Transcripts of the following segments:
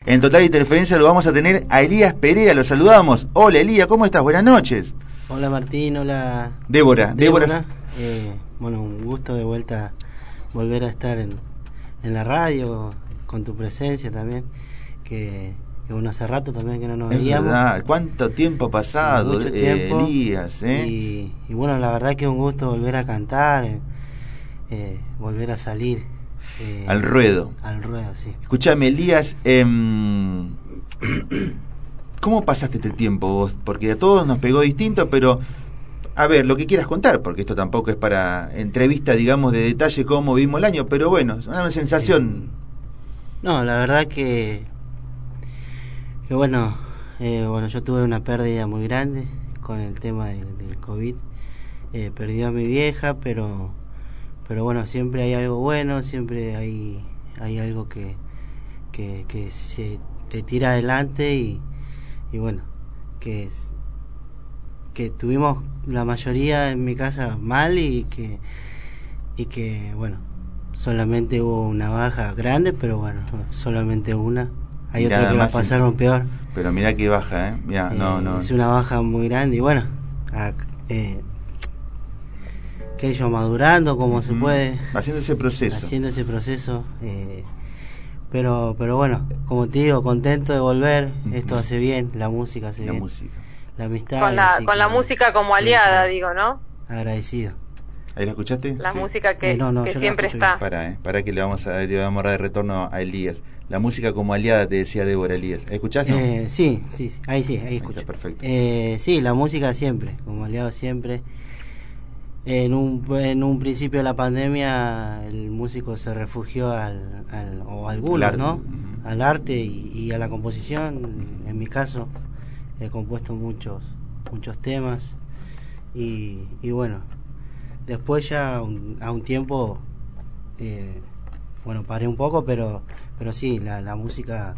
En Total Interferencia lo vamos a tener a Elías Perea, lo saludamos. Hola Elías, ¿cómo estás? Buenas noches. Hola Martín, hola Débora. Bueno, un gusto de vuelta volver a estar en la radio, con tu presencia también, que bueno, hace rato también que no nos veíamos. Verdad, ¿cuánto tiempo ha pasado, mucho tiempo, Elías? Y bueno, la verdad que es un gusto volver a cantar, volver a salir. Al ruedo. Al ruedo, sí. Escuchame, Elías, ¿cómo pasaste este tiempo vos? Porque a todos nos pegó distinto, pero a ver, lo que quieras contar, porque esto tampoco es para entrevista, digamos, de detalle cómo vimos el año, pero bueno, es una sensación. No, la verdad que bueno, yo tuve una pérdida muy grande con el tema del COVID. Perdí a mi vieja, pero bueno, siempre hay algo bueno, siempre hay algo que se te tira adelante y bueno, que tuvimos la mayoría en mi casa mal y que bueno, solamente hubo una baja grande, pero bueno, solamente una. Hay otros que la pasaron peor. Pero mirá que baja, mirá, no. Es una baja muy grande y bueno, que ellos madurando como se puede, haciendo ese proceso, pero bueno, como te digo, contento de volver. Esto hace bien, la música hace bien, la amistad con la música como aliada, digo, ¿no? Agradecido. ¿Ahí la escuchaste? La música que siempre está. Para que le vamos a dar de retorno a Elías. La música como aliada, te decía Débora. Elías, ¿escuchás, no? Sí, ahí escucho. Está perfecto. Sí, la música siempre, como aliado siempre. En un principio de la pandemia el músico se refugió algunos, ¿no? Al arte y a la composición. En mi caso he compuesto muchos temas y bueno, después ya a un tiempo bueno, paré un poco, pero sí, la música.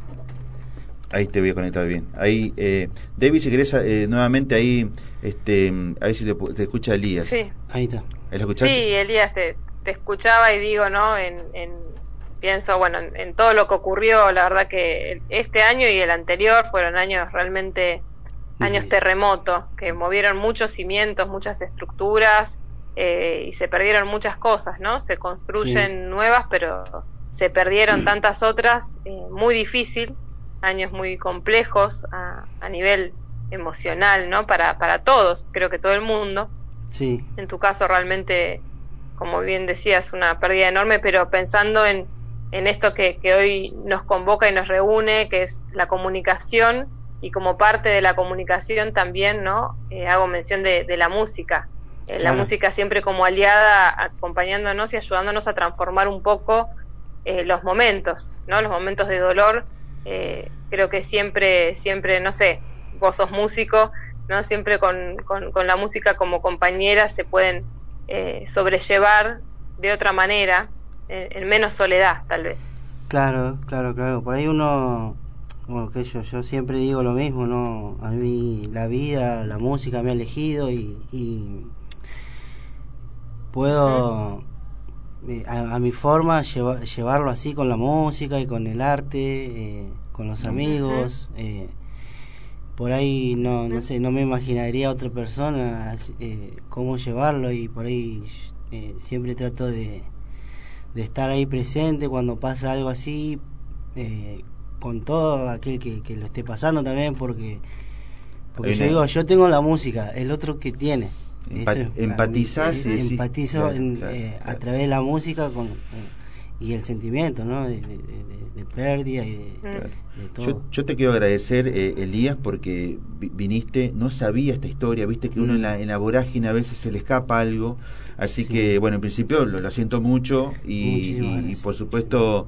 Ahí te voy a conectar bien. Ahí, David, si querés nuevamente ahí, a ver si te escucha Elías. Sí. Ahí está. ¿Ahí lo escuchaste? Sí, Elías, te escuchaba y digo, ¿no? Pienso, bueno, en todo lo que ocurrió, la verdad que este año y el anterior fueron años realmente, años terremoto, que movieron muchos cimientos, muchas estructuras, y se perdieron muchas cosas, ¿no? Se construyen nuevas, pero se perdieron tantas otras, muy difícil. Años muy complejos a nivel emocional, ¿no? Para todos, creo que todo el mundo. Sí. En tu caso realmente, como bien decías, una pérdida enorme, pero pensando en esto que hoy nos convoca y nos reúne, que es la comunicación, y como parte de la comunicación también, ¿no? Hago mención de la música. Claro. La música siempre como aliada, acompañándonos y ayudándonos a transformar un poco los momentos, ¿no? Los momentos de dolor. Creo que siempre, no sé, vos sos músico, ¿no? Siempre con la música como compañera se pueden sobrellevar de otra manera, en menos soledad, tal vez. Claro. Por ahí uno, bueno, que yo siempre digo lo mismo, ¿no? A mí la vida, la música me ha elegido y puedo a mi forma llevarlo así con la música y con el arte, con los amigos. Por ahí no sé, no me imaginaría a otra persona cómo llevarlo, y por ahí siempre trato de estar ahí presente cuando pasa algo así, con todo aquel que lo esté pasando también, porque yo digo, yo tengo la música, el otro que tiene. Empatizás empatizo claro. A través de la música y el sentimiento, ¿no? De pérdida y de todo. Yo te quiero agradecer, Elías, porque viniste, no sabía esta historia, viste que uno en la vorágine a veces se le escapa algo, así que bueno, en principio lo siento mucho y por supuesto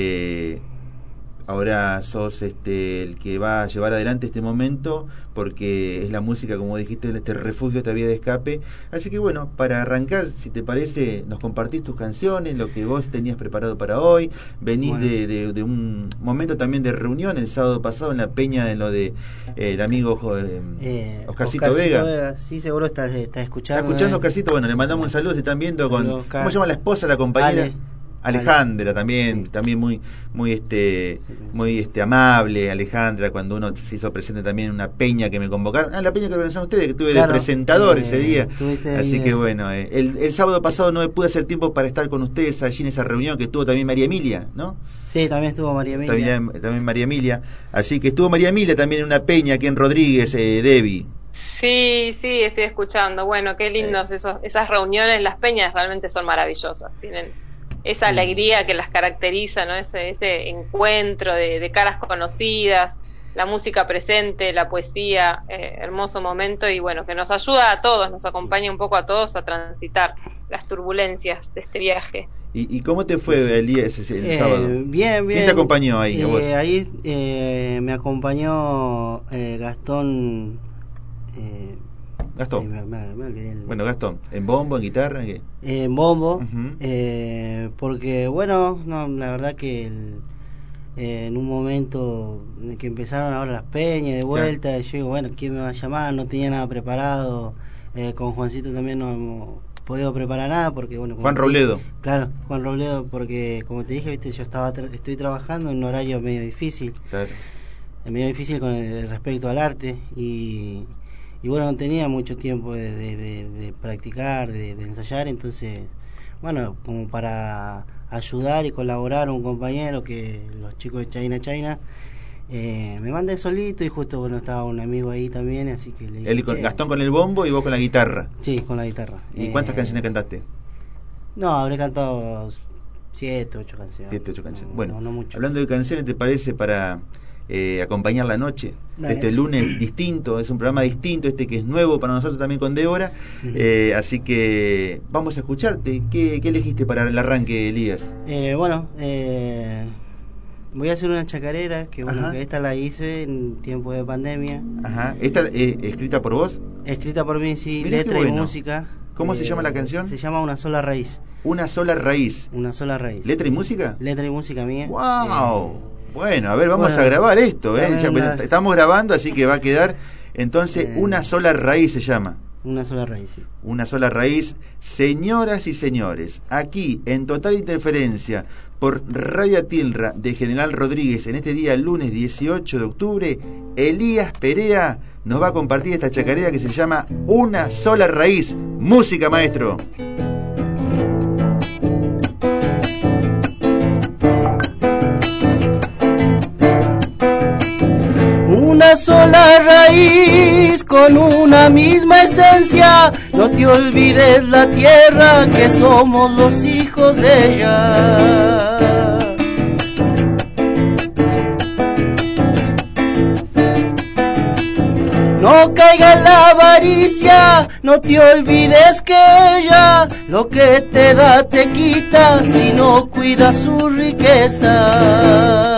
ahora sos el que va a llevar adelante este momento, porque es la música, como dijiste, este refugio, esta vía de escape. Así que bueno, para arrancar, si te parece, nos compartís tus canciones, lo que vos tenías preparado para hoy. Venís de un momento también de reunión el sábado pasado en la peña de lo de el amigo Oscarcito Vega. Sí, seguro está escuchando. ¿Está escuchando, Oscarcito? Bueno, le mandamos un saludo, se están viendo con... ¿Cómo se llama la esposa, la compañera? Alejandra también, sí. también muy amable, Alejandra, cuando uno se hizo presente también en una peña que me convocaron, la peña que organizaron ustedes, que estuve de presentador ese día, así que bueno, el sábado pasado no me pude hacer tiempo para estar con ustedes allí en esa reunión que estuvo también María Emilia, ¿no? Sí, también estuvo María Emilia. También María Emilia, así que estuvo María Emilia también en una peña aquí en Rodríguez, Debbie. Sí, estoy escuchando. Bueno, qué lindos esas reuniones. Las peñas realmente son maravillosas. Tienen esa alegría que las caracteriza, ¿no? Ese encuentro de caras conocidas, la música presente, la poesía, hermoso momento, y bueno, que nos ayuda a todos, nos acompaña un poco a todos a transitar las turbulencias de este viaje. ¿Y cómo te fue el día el sábado? Bien. ¿Quién te acompañó ahí? ¿A vos? Ahí me acompañó Gastón. Gastón. Me olvidé Bueno, Gastón, ¿en bombo, en guitarra? En bombo, Uh-huh. porque la verdad que en un momento en que empezaron ahora las peñas de vuelta, claro. Yo digo, bueno, ¿quién me va a llamar? No tenía nada preparado, con Juancito también no hemos podido preparar nada, porque bueno... Juan Robledo. Claro, Juan Robledo, porque como te dije, viste, yo estoy trabajando en un horario medio difícil. Claro. Medio difícil con respecto al arte, y bueno, no tenía mucho tiempo de practicar, de ensayar, entonces, bueno, como para ayudar y colaborar a un compañero, que los chicos de China, me mandé solito, y justo, bueno, estaba un amigo ahí también, así que le dije... Gastón con el bombo y vos con la guitarra. Sí, con la guitarra. ¿Y cuántas canciones cantaste? No, habré cantado 7, 8 canciones. 7, 8 canciones. No, bueno, no mucho. Hablando de canciones, ¿te parece para... acompañar la noche? Dale. Este lunes distinto, es un programa distinto, que es nuevo para nosotros también con Débora, así que vamos a escucharte. ¿Qué elegiste para el arranque, Elías? Voy a hacer una chacarera, que bueno, que esta la hice en tiempo de pandemia. Ajá. ¿Esta escrita por vos? Escrita por mí, sí. Mirá, letra y música. ¿Cómo se llama la canción? Se llama Una sola raíz. Una sola raíz. Una sola raíz. ¿Letra y música? Letra y música mía. ¡Wow! Bueno, a ver, vamos a grabar esto, Ya, estamos grabando, así que va a quedar. Entonces, Una sola raíz se llama. Una sola raíz, sí. Una sola raíz. Señoras y señores, aquí en Total Interferencia por Radio Tilra de General Rodríguez, en este día lunes 18 de octubre, Elías Perea nos va a compartir esta chacarera que se llama Una sola raíz. Música, maestro. Una sola raíz con una misma esencia, no te olvides la tierra, que somos los hijos de ella. No caiga en la avaricia, no te olvides que ella lo que te da te quita si no cuidas su riqueza.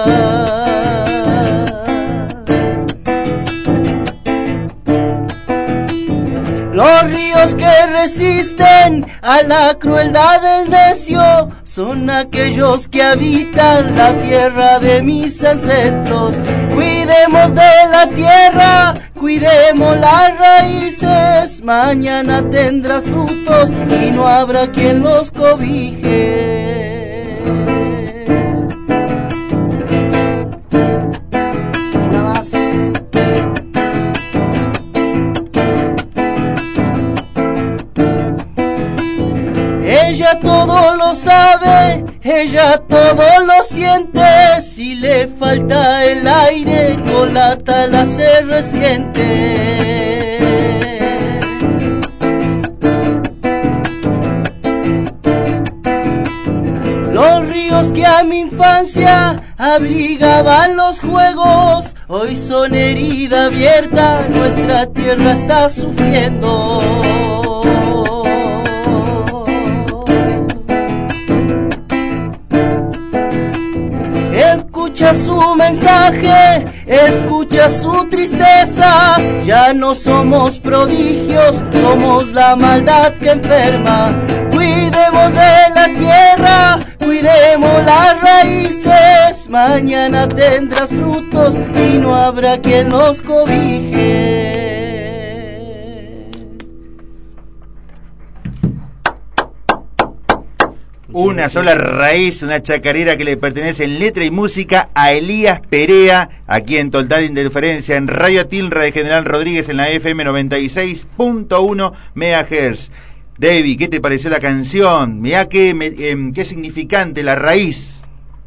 Los ríos que resisten a la crueldad del necio son aquellos que habitan la tierra de mis ancestros. Cuidemos de la tierra, cuidemos las raíces, mañana tendrás frutos y no habrá quien los cobije. Ella todo lo sabe, ella todo lo siente, si le falta el aire, con la tala se resiente. Los ríos que a mi infancia abrigaban los juegos, hoy son herida abierta, nuestra tierra está sufriendo. Escucha su mensaje, escucha su tristeza, ya no somos prodigios, somos la maldad que enferma. Cuidemos de la tierra, cuidemos las raíces, mañana tendrás frutos y no habrá quien los cobije. Una sola raíz, una chacarera que le pertenece en letra y música a Elías Perea, aquí en Total Interferencia, en Radio Tilra de General Rodríguez, en la FM 96.1 MHz. David, ¿qué te pareció la canción? Mirá qué significante, la raíz.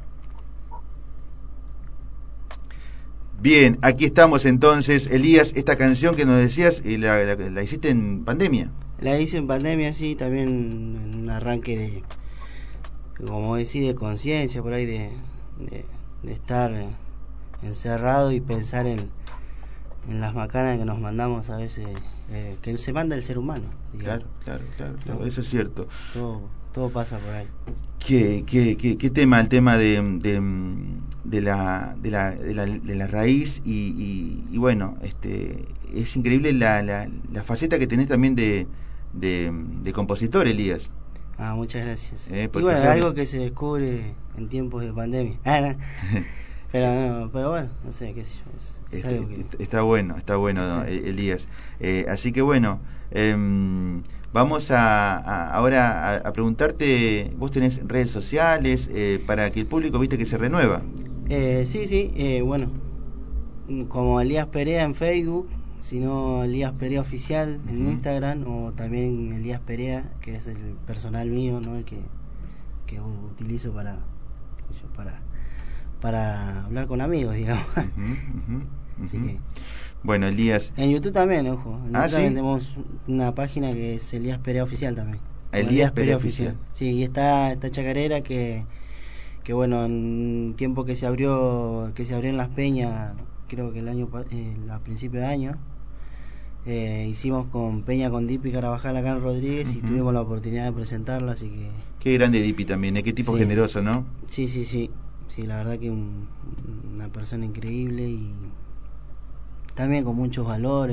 Bien, aquí estamos entonces, Elías, esta canción que nos decías, la hiciste en pandemia. La hice en pandemia, sí, también en un arranque de, como decís, de conciencia, por ahí de estar encerrado y pensar en las macanas que nos mandamos a veces, que se manda el ser humano, digamos. Claro, eso es cierto. Todo pasa por ahí. ¿Qué tema? El tema de la raíz y bueno, es increíble la faceta que tenés también de compositor, Elías. Muchas gracias. Y bueno, algo que se descubre en tiempos de pandemia. Pero bueno, no sé, qué sé yo. Es algo que... Está bueno, Elías. Así que bueno, vamos ahora a preguntarte, vos tenés redes sociales para que el público, viste, que se renueva. Sí, bueno, como Elías Perea en Facebook, sino Elías Perea Oficial en Instagram, o también Elías Perea, que es el personal mío, ¿no? El que utilizo para hablar con amigos, digamos. Así que... Bueno, Elías... En YouTube también, ojo. En YouTube ¿sí? también tenemos una página que es Elías Perea Oficial también. Elías Perea Oficial. Sí, y está esta chacarera que bueno, en tiempo que se abrió en Las Peñas, creo que a principios de año, hicimos con Peña con Dipi Carabajal acá en Rodríguez, y tuvimos la oportunidad de presentarlo, así que... Qué grande Dipi también, qué tipo generoso, ¿no? Sí, la verdad que una persona increíble y también con muchos valores,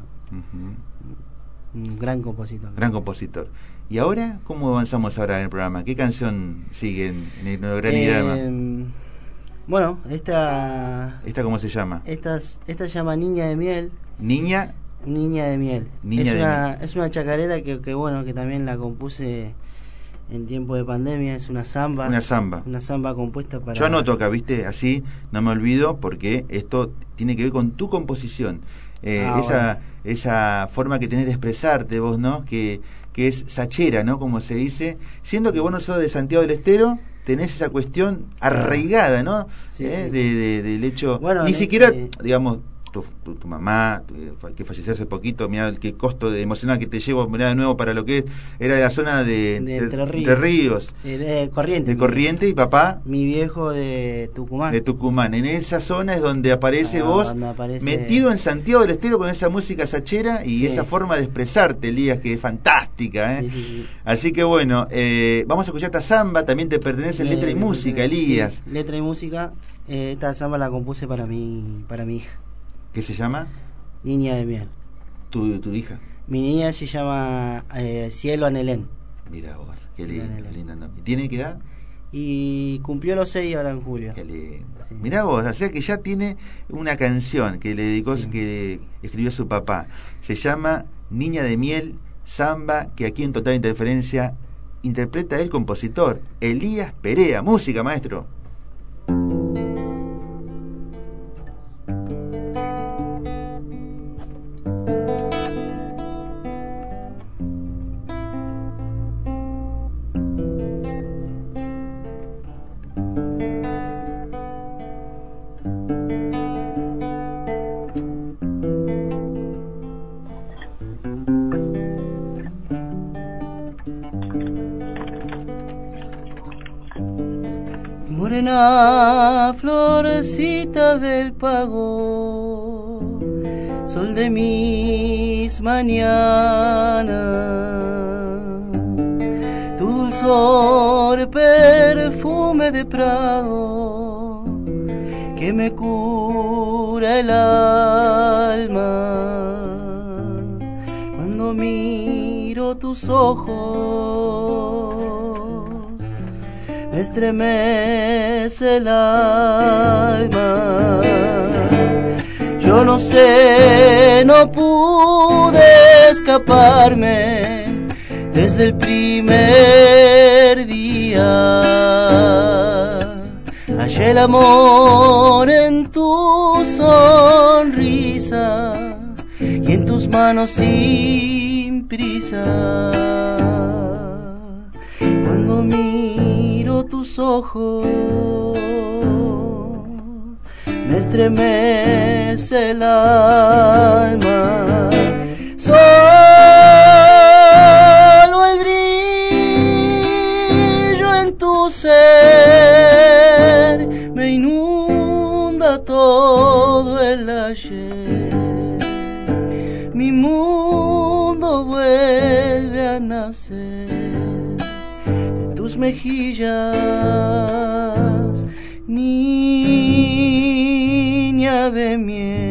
un gran compositor. ¿Y ahora cómo avanzamos ahora en el programa? ¿Qué canción sigue en el Granidrama? Bueno, ¿Esta cómo se llama? Esta se llama Niña de Miel. Niña de Miel. Es una chacarera que bueno, que también la compuse en tiempo de pandemia. Es una samba. Una samba compuesta para... Yo anoto acá, ¿viste? Así no me olvido, porque esto tiene que ver con tu composición. Esa forma que tenés de expresarte vos, ¿no? Que es sachera, ¿no? Como se dice. Siendo que vos no sos de Santiago del Estero, tenés esa cuestión arraigada, ¿no? Sí. Del hecho... Bueno, ni siquiera, digamos... Tu mamá, que falleció hace poquito, mirá qué costo emocional que te llevo, mirá de nuevo para lo que era de la zona de Entre Ríos. De Corrientes. De Corrientes, y papá. Mi viejo de Tucumán. De Tucumán. En esa zona es donde aparece vos, metido en Santiago del Estero con esa música sachera y esa forma de expresarte, Elías, que es fantástica. Sí. Así que bueno, vamos a escuchar esta samba, también te pertenece letra y música, Elías. Sí, letra y música. Esta samba la compuse para mi hija. ¿Qué se llama? Niña de Miel. ¿Tu hija? Mi niña se llama Cielo Anelén. Mira vos, qué lindo nombre. ¿Tiene qué edad? Y cumplió los 6 ahora en julio. Qué lindo. Sí. Mirá vos, o sea que ya tiene una canción que le dedicó, que escribió su papá. Se llama Niña de Miel, samba, que aquí en Total Interferencia interpreta el compositor Elías Perea. Música, maestro. Morena florecita del pago, sol de mis mañanas, tu dulzor perfume de prado que me cura el alma cuando miro tus ojos. Me estremece el alma. Yo no sé, no pude escaparme desde el primer día mejilla. Hallé el amor en tu sonrisa y en tus manos sin prisa. Cuando miro tus ojos, me estremece el alma. Solo el brillo en tu ser me inunda todo el ayer. Mi mundo vuelve a nacer de tus mejillas, niña de miel.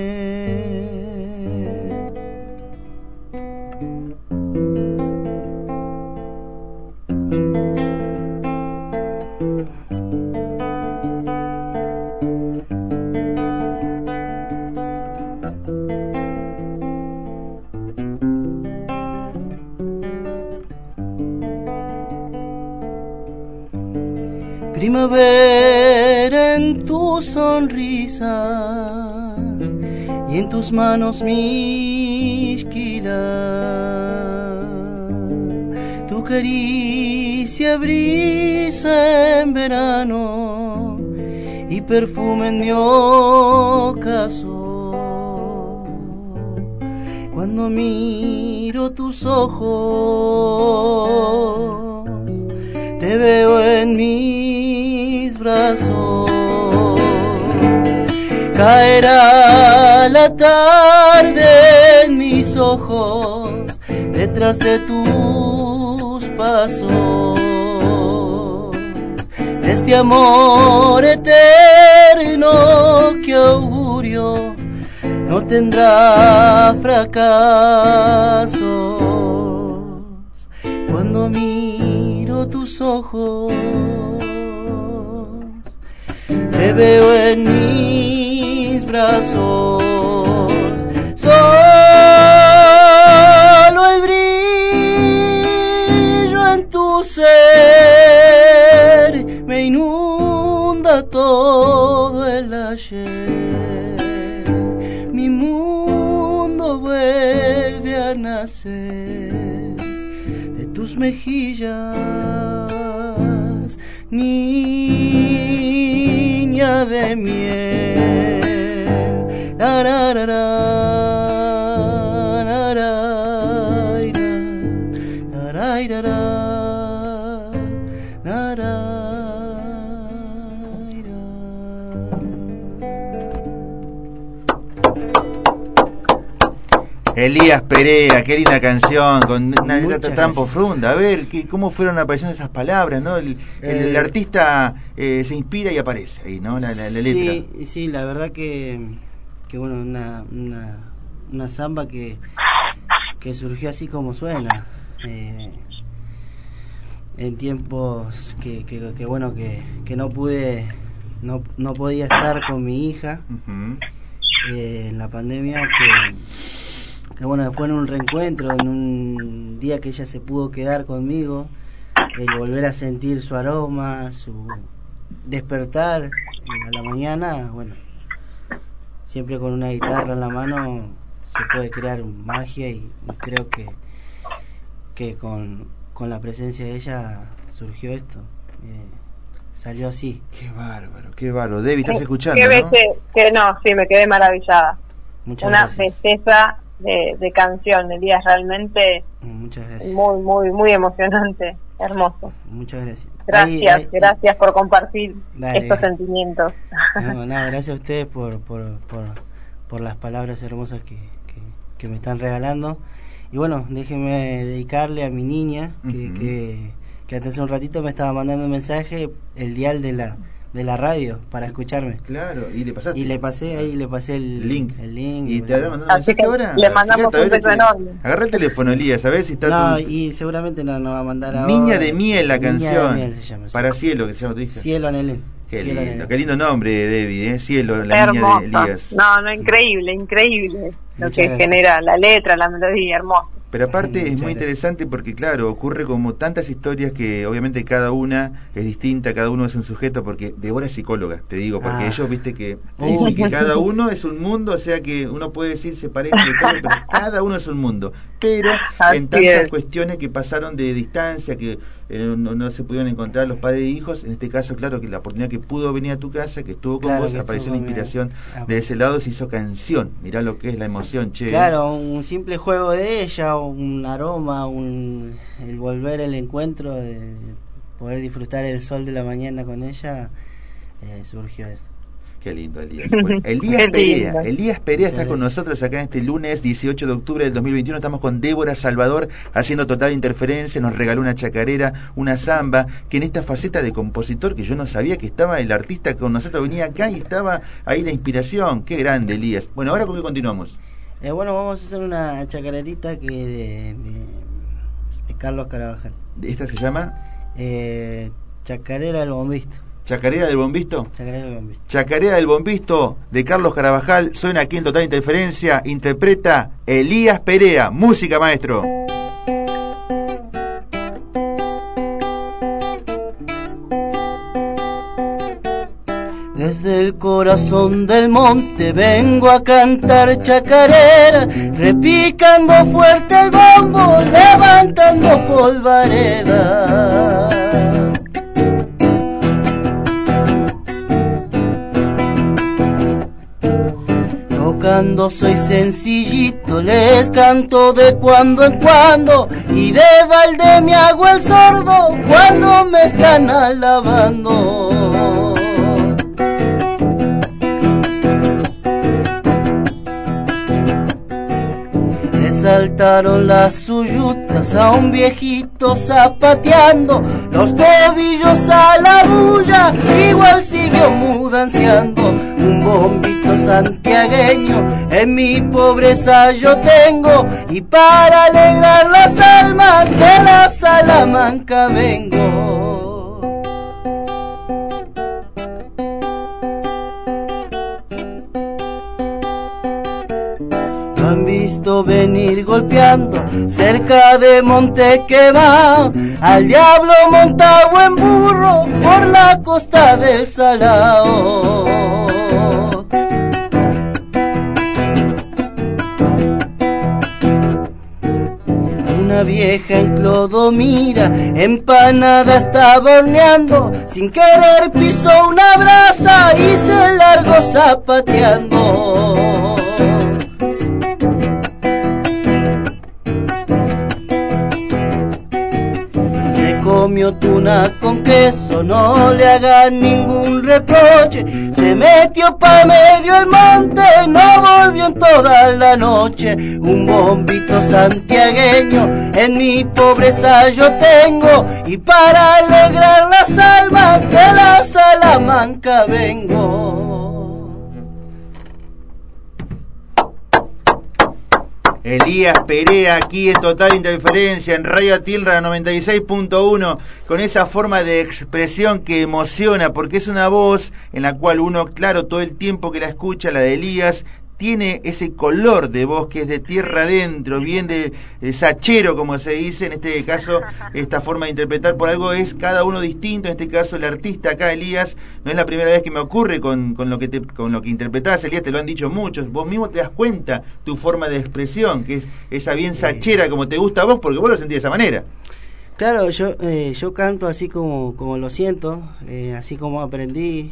Primavera en tu sonrisa y en tus manos mi esquila. Tu caricia brisa en verano y perfume en mi ocaso. Cuando miro tus ojos, te veo en mis brazos. Caerá la tarde en mis ojos, detrás de tus pasos. De este amor eterno que augurio no tendrá fracasos. Cuando miro tus ojos, te veo en mis brazos. Solo el brillo en tu ser me inunda todo el ayer. Mi mundo vuelve a nacer de tus mejillas, niña de miel. La, la, la, la, la, la, la, la, la, la, la. Elías Perea, qué linda canción, con una letra tan gracias. profunda. A ver, ¿cómo fueron apareciendo esas palabras, no? El artista se inspira y aparece ahí, ¿no? La letra. Sí, la verdad que bueno, una samba que surgió así como suena. En tiempos que bueno, que no pude, no podía estar con mi hija. Uh-huh. En la pandemia, que bueno, después en un reencuentro, en un día que ella se pudo quedar conmigo, el volver a sentir su aroma, su despertar a la mañana, bueno, siempre con una guitarra en la mano se puede crear magia y creo que con la presencia de ella surgió esto. Salió así. Qué bárbaro, qué bárbaro. Debbie, ¿estás escuchando, no? No, sí, me quedé maravillada. Muchas Una gracias. belleza de canción, Elías, realmente Muchas gracias. muy, muy, muy emocionante, hermoso. Muchas gracias. Gracias por compartir estos sentimientos. No, gracias a ustedes por las palabras hermosas que me están regalando. Y bueno, déjenme dedicarle a mi niña, que hasta hace un ratito me estaba mandando un mensaje, el dial de la radio para escucharme. Claro, y le pasaste. Y le pasé el link. ¿Y te habrá mandado un mensaje ahora? Le mandamos un beso enorme. Agarra el teléfono, Elías, a ver si está. No, y seguramente no va a mandar ahora. Niña de Miel, la canción. Niña de Miel se llama, sí. Para Cielo, que se llama tu hija. Cielo Anelén. Qué lindo, qué lindo nombre, Debbie, Cielo, la hermoso. Niña de Elías. No, increíble lo Muchas que gracias. genera la letra, la melodía, hermoso. Pero aparte es muy Muchas interesante porque, claro, ocurre como tantas historias que obviamente cada una es distinta, cada uno es un sujeto, porque Débora es psicóloga, te digo, porque ellos, viste, que te dicen que cada uno es un mundo, o sea que uno puede decir se parece de todo, pero cada uno es un mundo. Pero en tantas cuestiones que pasaron de distancia, que no se pudieron encontrar los padres e hijos, en este caso, claro, que la oportunidad que pudo venir a tu casa, que estuvo con vos, apareció la inspiración de ese lado, se hizo canción. Mirá lo que es la emoción, che. Claro, un simple juego de ella, un aroma, el volver, el encuentro, de poder disfrutar el sol de la mañana con ella, surgió eso. Qué lindo, Elías. Bueno, Elías Perea está con nosotros acá en este lunes 18 de octubre del 2021. Estamos con Débora Salvador haciendo Total Interferencia. Nos regaló una chacarera, una samba, que en esta faceta de compositor, que yo no sabía que estaba el artista con nosotros, venía acá y estaba ahí la inspiración. Qué grande, Elías. Bueno, ahora ¿con qué continuamos? Bueno, vamos a hacer una chacarerita de Carlos Carabajal. ¿Esta se llama? Chacarera del Bombisto. ¿Chacarera del Bombisto? Chacarera del Bombisto. Chacarera del Bombisto de Carlos Carabajal. Suena aquí en Total Interferencia. Interpreta Elías Perea. Música, maestro. Desde el corazón del monte vengo a cantar chacarera, repicando fuerte el bombo, levantando polvareda. Tocando soy sencillito, les canto de cuando en cuando, y de balde me hago el sordo cuando me están alabando. Le saltaron las suyutas a un viejito zapateando, los tobillos a la bulla, igual siguió mudanciando. Un bombito santiagueño en mi pobreza yo tengo, y para alegrar las almas de la Salamanca vengo. Lo han visto venir golpeando cerca de Montequemao, al diablo montado en burro por la costa del Salao. Una vieja en Clodomira empanada estaba horneando, sin querer pisó una brasa y se largó zapateando. Comió tuna con queso, no le hagan ningún reproche. Se metió pa' medio el monte, no volvió en toda la noche. Un bombito santiagueño en mi pobreza yo tengo, y para alegrar las almas de la Salamanca vengo. Elías Perea aquí en Total Interferencia en Radio Tilra 96.1, con esa forma de expresión que emociona, porque es una voz en la cual uno, claro, todo el tiempo que la escucha, la de Elías, tiene ese color de voz que es de tierra adentro, bien de sachero, como se dice, en este caso, esta forma de interpretar por algo es cada uno distinto. En este caso, el artista acá, Elías, no es la primera vez que me ocurre con lo que interpretás, Elías, te lo han dicho muchos, vos mismo te das cuenta tu forma de expresión, que es esa bien sachera como te gusta a vos, porque vos lo sentís de esa manera. Claro, yo canto así como lo siento, así como aprendí.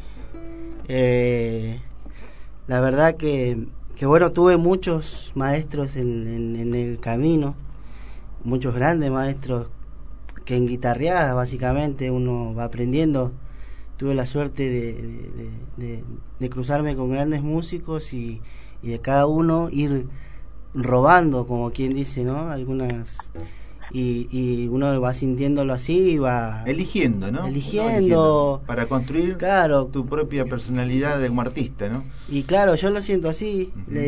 La verdad que bueno, tuve muchos maestros en el camino, muchos grandes maestros que en guitarreadas básicamente uno va aprendiendo. Tuve la suerte de cruzarme con grandes músicos y de cada uno ir robando, como quien dice, ¿no? Algunas... Y uno va sintiéndolo así y va eligiendo, ¿no? Eligiendo para construir, claro, tu propia personalidad de como artista, ¿no? Y claro, yo lo siento así.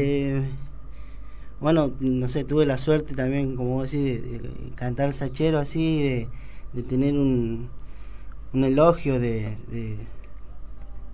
Bueno, no sé, tuve la suerte también, como vos decís, de cantar sachero así, de tener un elogio del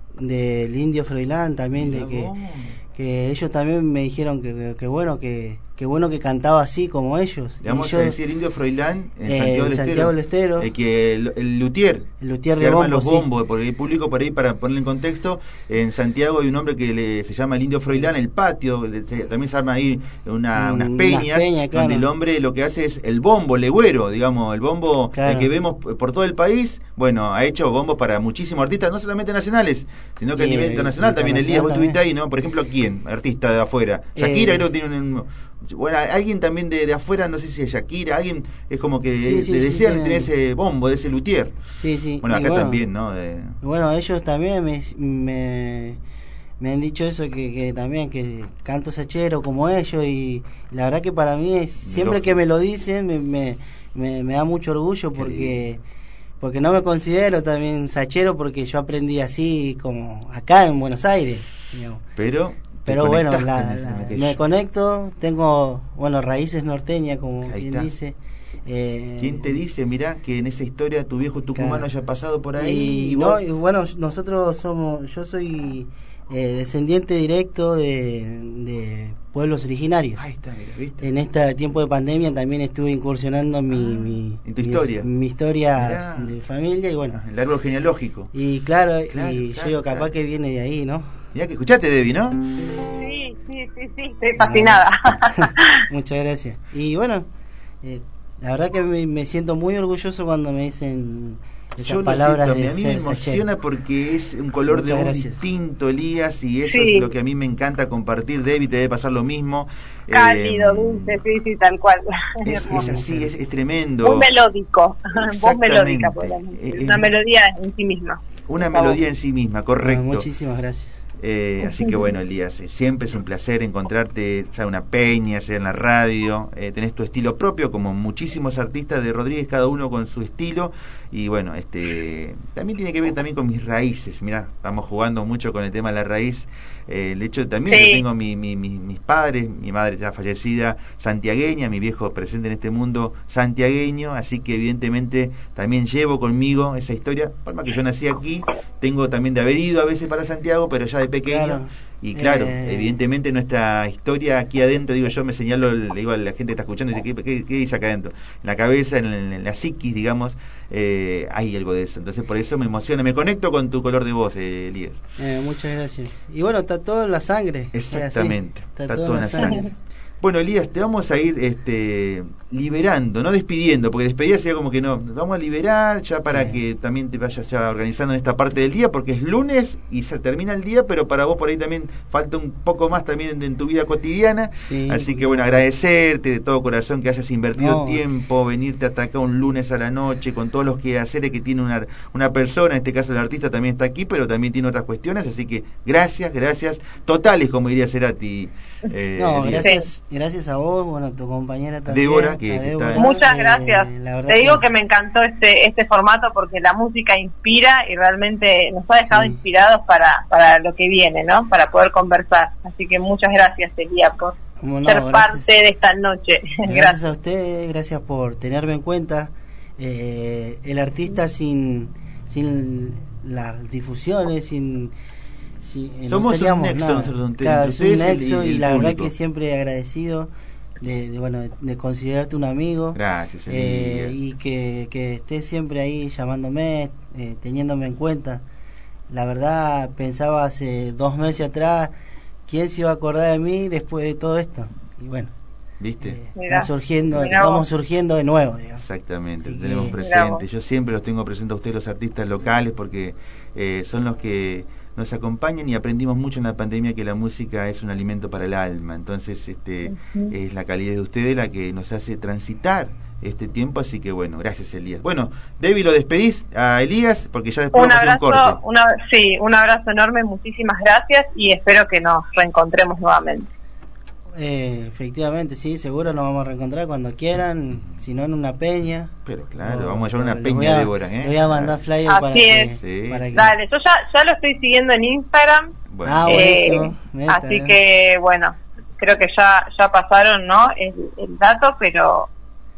Indio Froilán también, de que ellos también me dijeron que bueno, que qué bueno que cantaba así como ellos. Le vamos a decir el Indio Froilán en Santiago del Estero. Que el luthier de arma bombos, los bombos, porque el público por ahí, para ponerle en contexto, en Santiago hay un hombre que se llama el Indio Froilán, el patio, también se arma ahí unas peñas, claro, donde el hombre lo que hace es el bombo legüero, digamos, el bombo claro, que vemos por todo el país. Bueno, ha hecho bombos para muchísimos artistas, no solamente nacionales, sino que a nivel internacional también. Elías, vos estuviste ahí, ¿no? Por ejemplo, ¿quién? Artista de afuera. Shakira creo que tiene bueno, alguien también de afuera, no sé si es Shakira, alguien es como que le desean tener ese bombo, de ese luthier. Sí. Bueno, acá también, ¿no? Bueno, ellos también me han dicho eso, que también, que canto sachero como ellos, y la verdad que para mí siempre que me lo dicen, me da mucho orgullo, porque no me considero también sachero, porque yo aprendí así como acá en Buenos Aires, digamos. Pero bueno, me conecto, tengo, raíces norteñas, como quien dice. ¿Quién te dice, mirá, que en esa historia tu viejo tucumano haya pasado por ahí? Nosotros yo soy descendiente directo de pueblos originarios. Ahí está, mira, ¿viste? En este tiempo de pandemia también estuve incursionando en mi historia de familia, y bueno. El árbol genealógico. Y claro, yo digo, capaz que viene de ahí, ¿no? Mirá que escuchaste, Debbie, ¿no? Sí, estoy fascinada. Muchas gracias. Y bueno, la verdad que me siento muy orgulloso cuando me dicen esas palabras de a mí me emociona porque es un color de voz distinto, Elías, y eso es lo que a mí me encanta compartir. Debbie, te debe pasar lo mismo. Cálido, dulce, sí, tal cual. Es así, es tremendo. Muy melódico, voz melódica, una melodía en sí misma. Una melodía en sí misma, correcto. Muchísimas gracias. Así que bueno, Elías, siempre es un placer encontrarte, sea una peña, sea en la radio, tenés tu estilo propio, como muchísimos artistas de Rodríguez, cada uno con su estilo, y bueno, también tiene que ver también con mis raíces. Mirá, estamos jugando mucho con el tema de la raíz. El hecho también que tengo mis padres, mi madre ya fallecida, santiagueña, mi viejo presente en este mundo santiagueño, así que evidentemente también llevo conmigo esa historia, por más que yo nací aquí, tengo también de haber ido a veces para Santiago, pero ya de pequeño. Claro. Y claro, evidentemente nuestra historia aquí adentro, digo yo, me señalo, le digo a la gente que está escuchando, dice, ¿qué dice acá adentro? En la cabeza, en la psiquis, digamos, hay algo de eso. Entonces por eso me emociona, me conecto con tu color de voz, Elías. Muchas gracias. Y bueno, está todo en la sangre. Exactamente, está todo en la sangre. Bueno, Elías, te vamos a ir liberando, no despidiendo, porque despedir sería como que no, nos vamos a liberar ya para que también te vayas ya organizando en esta parte del día, porque es lunes y se termina el día, pero para vos por ahí también falta un poco más también en tu vida cotidiana, así que bueno, agradecerte de todo corazón que hayas invertido tiempo, venirte hasta acá un lunes a la noche, con todos los quehaceres que tiene una persona, en este caso el artista también está aquí, pero también tiene otras cuestiones, así que gracias totales, como diría Cerati. Gracias a vos, bueno, tu compañera también. Débora, Débora. Muchas gracias. Te digo que me encantó este formato, porque la música inspira y realmente nos ha dejado inspirados para lo que viene, ¿no? Para poder conversar. Así que muchas gracias, Elías, por ser parte de esta noche. Gracias a usted, gracias por tenerme en cuenta. El artista sin las difusiones, somos un nexo, es un nexo, y la verdad que siempre agradecido de considerarte un amigo. Gracias, y que estés siempre ahí llamándome, teniéndome en cuenta. La verdad pensaba hace 2 meses atrás quién se iba a acordar de mí después de todo esto, y bueno, ¿viste? Estamos surgiendo de nuevo, digamos. Exactamente, tenemos presente. Yo siempre los tengo presentes a ustedes, los artistas locales, porque son los que nos acompañan, y aprendimos mucho en la pandemia que la música es un alimento para el alma. Entonces es la calidez de ustedes la que nos hace transitar este tiempo, así que bueno, gracias, Elías. Bueno, Debbie, lo despedís a Elías, porque ya después vamos a hacer un corte. Un abrazo enorme, muchísimas gracias, y espero que nos reencontremos nuevamente. Efectivamente, sí, seguro nos vamos a reencontrar cuando quieran, si no en una peña. Pero claro, vamos a llevar una peña, Débora. Le voy a mandar flyer para que... Dale, yo ya lo estoy siguiendo en Instagram. Bueno. Buenísimo. Así que bueno, creo que ya pasaron, ¿no? El dato, pero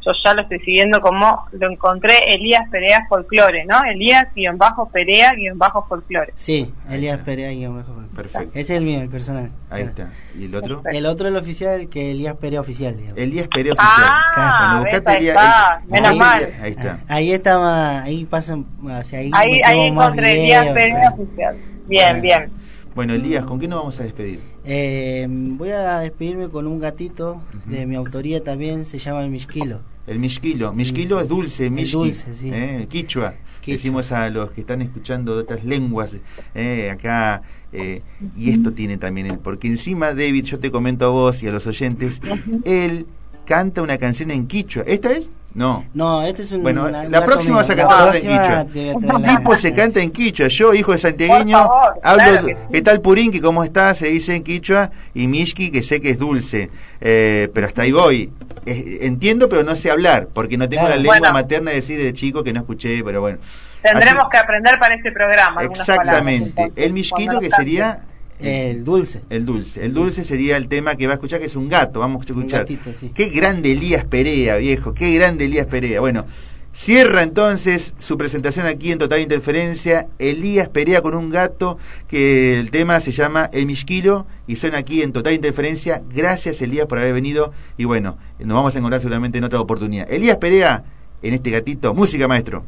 yo ya lo estoy siguiendo como lo encontré, Elías Perea Folclore, ¿no? Elías-Perea-Folclore. Sí, Elías Perea-Folclore. Perfecto. Ese es el mío, el personal. Ahí está. ¿Y el otro? El otro, el oficial, que Elías Perea Oficial, digamos. Elías Perea Oficial. Ah, Bueno, ahí está, menos mal. Ahí está. Ahí estaba, ahí pasan, o sea, Ahí metemos más encontré videos, Elías Perea Oficial. Bien, bien. Bueno, Elías, ¿con qué nos vamos a despedir? Voy a despedirme con un gatito de mi autoría también, se llama el Mishquilo. El mishquilo. Mishquilo es dulce, mishqui. Dulce, sí. Quichua. Decimos a los que están escuchando de otras lenguas acá. Y esto tiene también porque encima, David, yo te comento a vos y a los oyentes, él canta una canción en quichua. ¿Esta es? No. No, este es un... Bueno, la próxima vas a cantar en quichua. Tipo se canta en quichua. Yo, hijo de santiagueño, hablo, claro ¿qué tal Purín? ¿Cómo estás? Se dice en quichua. Y Mishki, que sé que es dulce. Pero hasta ahí voy. Entiendo, pero no sé hablar, porque no tengo la lengua materna de decir de chico que no escuché, pero bueno. Tendremos que aprender para este programa. Exactamente. Palabras, el Mishquilo, que sería... El dulce. El dulce. El dulce sería el tema que va a escuchar, que es un gato. Vamos a escuchar. Un gatito, sí. Qué grande Elías Perea, viejo. Qué grande Elías Perea. Bueno, cierra entonces su presentación aquí en Total Interferencia. Elías Perea con un gato, que el tema se llama El Mishquilo y suena aquí en Total Interferencia. Gracias, Elías, por haber venido. Y bueno, nos vamos a encontrar seguramente en otra oportunidad. Elías Perea, en este gatito. Música, maestro.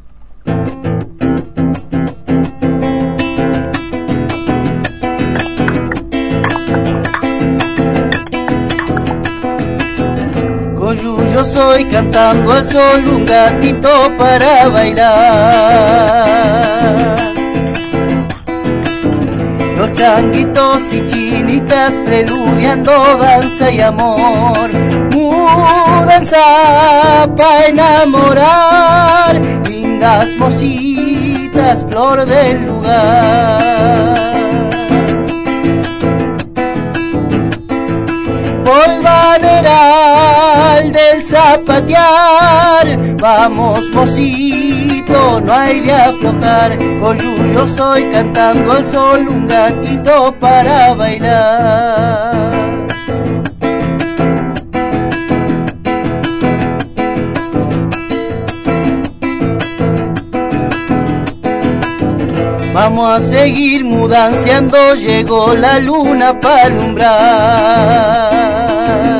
Yo soy cantando al sol un gatito para bailar. Los changuitos y chinitas preludiando danza y amor. Mudanza para enamorar, lindas mocitas, flor del lugar. Polvaderal del zapatear, vamos mocito, no hay de aflojar. Yo soy cantando al sol un gatito para bailar. Vamos a seguir mudanceando, llegó la luna para alumbrar.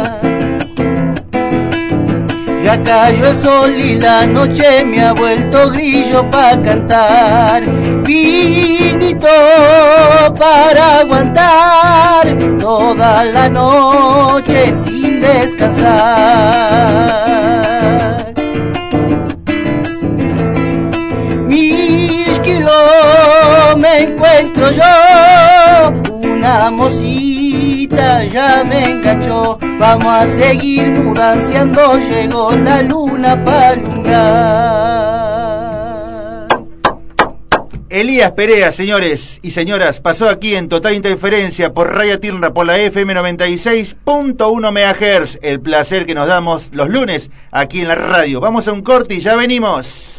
Ya cayó el sol y la noche me ha vuelto grillo para cantar. Vinito para aguantar toda la noche sin descansar. Me encuentro yo, una mocita ya me enganchó. Vamos a seguir mudanceando, llegó la luna para alumbrar. Elías Perea, señores y señoras, pasó aquí en Total Interferencia por Radio Tirna, por la FM 96.1 MHz. El placer que nos damos los lunes aquí en la radio. Vamos a un corte y ya venimos.